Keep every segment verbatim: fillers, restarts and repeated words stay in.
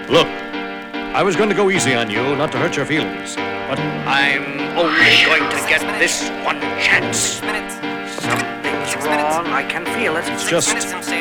Look, I was going to go easy on you, not to hurt your feelings, but I'm only going to get this one chance. Something's wrong, I can feel it. It's just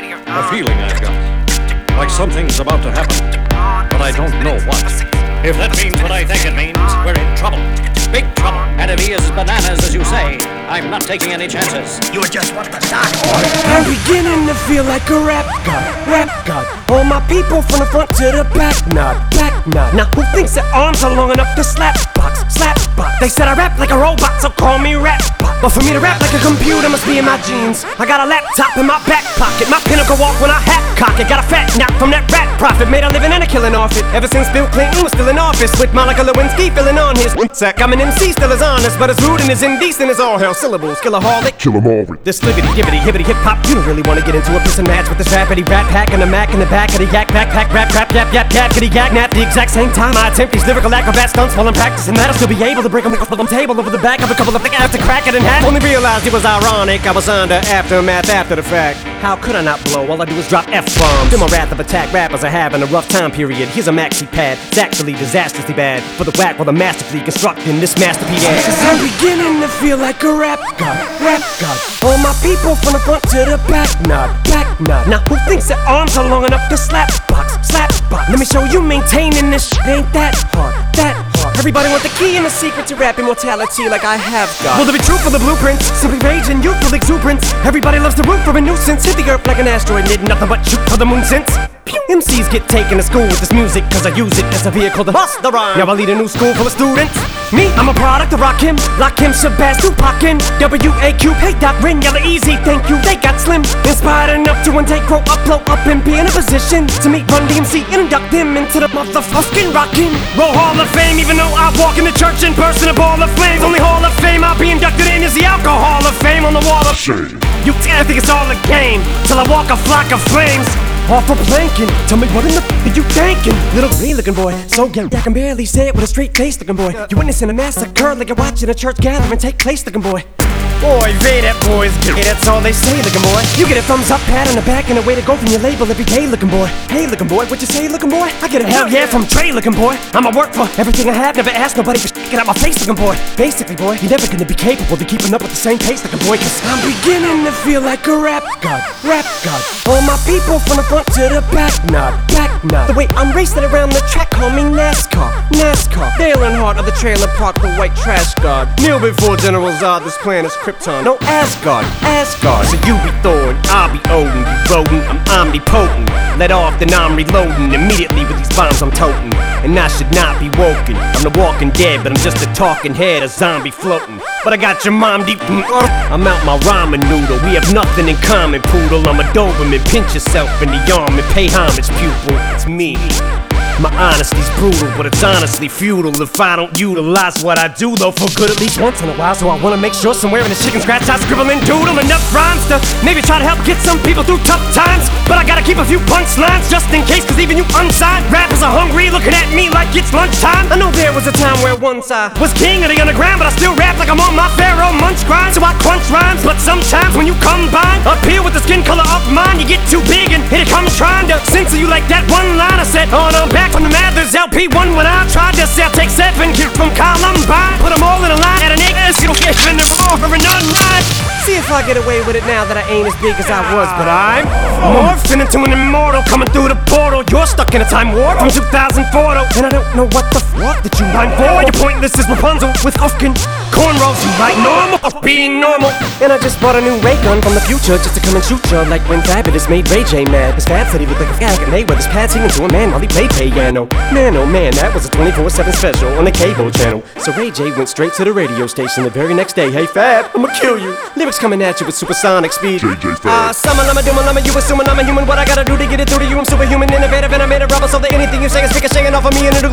a feeling I've got. Like something's about to happen, but I don't know what. If that means what I think it means, we're in trouble. Big trouble. And if he is as bananas as you say, I'm not taking any chances. You were just what the start. I'm beginning to feel like a rap god, rap god. All my people from the front to the back, nod, back nod. Now who thinks their arms are long enough to slap box, slap box? They said I rap like a robot, so call me rap bot. But for me to rap like a computer must be in my genes. I got a laptop in my back pocket, my pinnacle walk when I hat cock it. Got a fat knock from that rat profit, made a living and a killing off it. Ever since Bill Clinton was still in office, with Monica Lewinsky filling on his sack. I'm an M C, still as honest, but as rude and as indecent as all hell. Syllables, killaholic, kill 'em all. This flippity gibbity hibbity hip hop. You don't really wanna get into a piss and match with this rapidy rat pack and a mac in the back of the yak backpack rap rap yap yap yap kitty yak nap. The exact same time I attempt these lyrical acrobat stunts while I'm practicing that, I'll still be able to break them off the table over the back of a couple of thick ass to crack it in half. Only realized it was ironic, I was under aftermath after the fact. How could I not blow? All I do is drop F-bombs. Feel my wrath of attack rappers are having a rough time period. Here's a maxi pad, it's actually disastrously bad for the whack while I'm masterfully constructing this masterpiece. Cause I'm beginning to feel like a rap god, rap god. All my people from the front to the back, nod, back nod. Now who thinks their arms are long enough to slap box, slap box? Let me show you maintaining this shit ain't that hard, that hard. Everybody want the key and the secret to rap immortality like I have got. Will there be truth for the blueprints? Simply rage and youthful exuberance. Everybody loves the root for a nuisance. Hit the earth like an asteroid, did nothing but shoot for the moon since. M Cs get taken to school with this music, cause I use it as a vehicle to bust the rhyme. Now I lead a new school full of students. Me, I'm a product of Rakim, Lakim, Shabazz, Tupac, W A Q, hey Doc, Rin, Yella Easy, thank you, they got slim. Inspired enough to one day grow up, blow up, and be in a position to meet Run D M C and induct them into the motherfucking Rockin' Roll Hall of Fame. Even though I walk in the church in person, a ball of flames. Only Hall of Fame I'll be inducted in is the Alcohol of Fame on the wall of shame. You think it's all a game till I walk a flock of flames. Off for planking, tell me what in the f*** are you thinking? Little free looking boy, so young I can barely say it with a straight face looking boy. You witnessing a massacre like you're watching a church gathering take place looking boy. Boy, they that boys get it, that's all they say looking boy. You get a thumbs up, pat on the back, and a way to go from your label every day looking boy. Hey looking boy, what you say looking boy? I get a hell yeah from Trey looking boy. I'ma work for everything I have, never ask nobody for shit, get out my face looking boy. Basically boy, you're never gonna be capable of keeping up with the same pace looking boy. Cause I'm beginning to feel like a rap god, rap god. All my people from the front to the back, nod, back nod. The way I'm racing around the track, call me NASCAR, NASCAR. Dale Earnhardt of the trailer park, the white trash god. Kneel before General Zod, this planet's Krypton. No Asgard, Asgard. So you be Thor and I'll be Odin. You rodent, I'm omnipotent. Let off, then I'm reloading. Immediately with these bombs I'm toting. And I should not be woken. I'm the walking dead, but I'm just a talking head, a zombie floating. But I got your mom deep. I'm out my ramen noodle. We have nothing in common, poodle. I'm a Doberman. Pinch yourself in the arm and pay homage, pupil. It's me. My honesty's brutal, but it's honestly futile if I don't utilize what I do, though, for good at least once in a while. So I wanna make sure somewhere in the chicken scratch I scribble and doodle enough rhymes to maybe try to help get some people through tough times. But I gotta keep a few punchlines just in case, cause even you unsigned rappers are hungry, looking at me like it's lunchtime. I know there was a time where once I was king of the underground, but I still rap like I'm on my Pharaoh Munch grind. So I crunch rhymes, but sometimes when you combine up here with the skin color of mine, you get too big and here it comes trying to censor you like that one line I said on I'm back from the Mathers L P one when I tried to sell take seven kids from Columbine. Put them all in a line at an egg, you don't get in the over and unline. See if I get away with it now that I ain't as big as I was, but I'm morphing into an immortal coming through the portal. You're stuck in a time warp from two thousand four though, and I don't know what the fuck that you mind for. You're pointless as Rapunzel with Ufkin cornrows. You like normal of being normal. And I just bought a new ray gun from the future just to come and shoot ya like when Fabulous made Ray J mad. His Fab said he looked like a fag and they with his pad singing to a man while he played piano. Man oh man, that was a twenty-four seven special on the cable channel. So Ray J went straight to the radio station the very next day. Hey Fab, I'ma kill you. Lyrics coming at you with supersonic speed. J J Fab. Ah, uh, summer, lama, doom, lama, you assuming I'm a human. What I gotta do to get it through to you? I'm superhuman, innovative, and I made a rubber so that anything you say is speaking, shaking off of me and it'll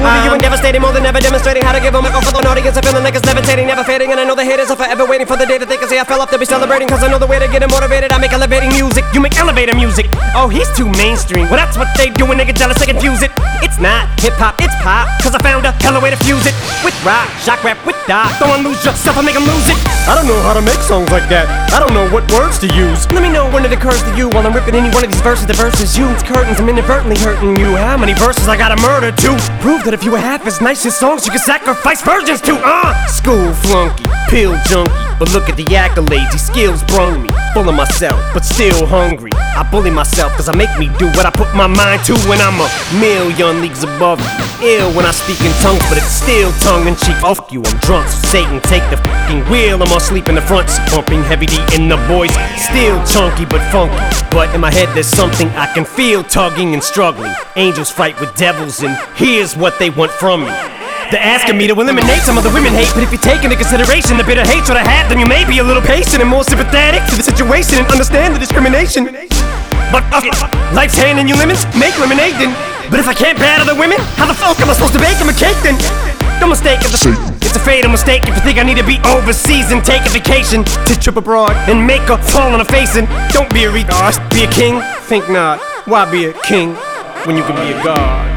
Moving you and devastating, more than ever demonstrating how to give a microphone for an audience. I'm feeling like it's levitating, never fading. And I know the haters are forever waiting for the day that they can say I fell off to be celebrating. Cause I know the way to get them motivated. I make elevating music, you make elevator music. Oh, he's too mainstream. Well, that's what they do when they get jealous, they confuse it. It's not hip-hop, it's pop. Cause I found a hella way to fuse it. With rock, shock rap, with dot. Don't lose yourself, I make them lose it. I don't know how to make songs like that. I don't know what words to use. Let me know when it occurs to you while I'm ripping any one of these verses. The verses you, it's curtains, I'm inadvertently hurting you. How many verses I gotta murder to prove that if you were half as nice as songs you can sacrifice virgins to? Uh, school flunky, pill junkie, but look at the accolades, these skills brung me. Full of myself, but still hungry. I bully myself cause I make me do what I put my mind to. When I'm a million leagues above you. Ill when I speak in tongues, but it's still tongue in cheek. Oh, fuck you, I'm drunk, so Satan take the fucking wheel. I'm asleep in the front seat, bumping heavy D in the voice. Still chunky but funky, but in my head there's something I can feel tugging and struggling. Angels fight with devils and here's what they want from me. They're asking me to eliminate some of the women hate, but if you take into consideration the bitter hatred I have, then you may be a little patient and more sympathetic to the situation and understand the discrimination. But fuck it, life's handing you lemons, make lemonade then. But if I can't battle the women, how the fuck am I supposed to bake them a cake then? Don't mistake if the it's a fatal mistake if you think I need to be overseas and take a vacation to trip abroad and make a fall on a face. And don't be a retard, be a king, think not. Why be a king when you can be a god?